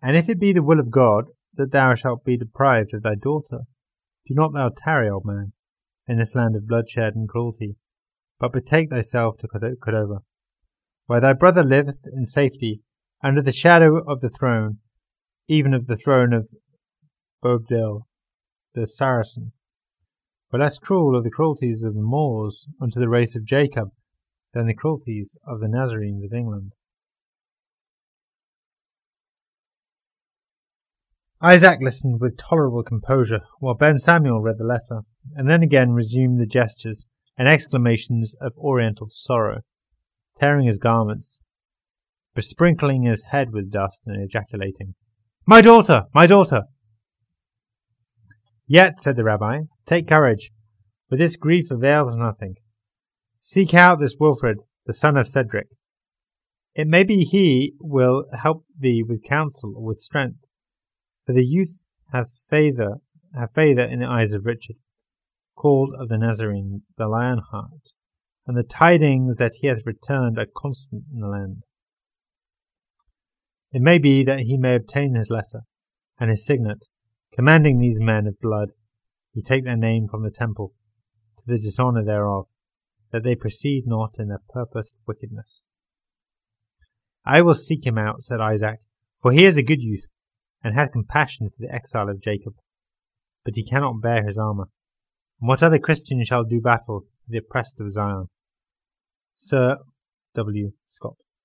And if it be the will of God that thou shalt be deprived of thy daughter, do not thou tarry, old man, in this land of bloodshed and cruelty, but betake thyself to Cordova, where thy brother liveth in safety under the shadow of the throne, even of the throne of Boabdil the Saracen. For less cruel are the cruelties of the Moors unto the race of Jacob than the cruelties of the Nazarenes of England. Isaac listened with tolerable composure while Ben Samuel read the letter, and then again resumed the gestures and exclamations of oriental sorrow, tearing his garments, besprinkling his head with dust, and ejaculating, "My daughter! My daughter!" "Yet," said the rabbi, "take courage, for this grief avails nothing. Seek out this Wilfred, the son of Cedric. It may be he will help thee with counsel or with strength, for the youth have favour in the eyes of Richard, called of the Nazarene the Lionheart, and the tidings that he hath returned are constant in the land. It may be that he may obtain his letter, and his signet, commanding these men of blood, who take their name from the temple, to the dishonour thereof, that they proceed not in their purposed wickedness." "I will seek him out," said Isaac, "for he is a good youth, and hath compassion for the exile of Jacob, but he cannot bear his armour. And what other Christian shall do battle for the oppressed of Zion?" Sir W. Scott.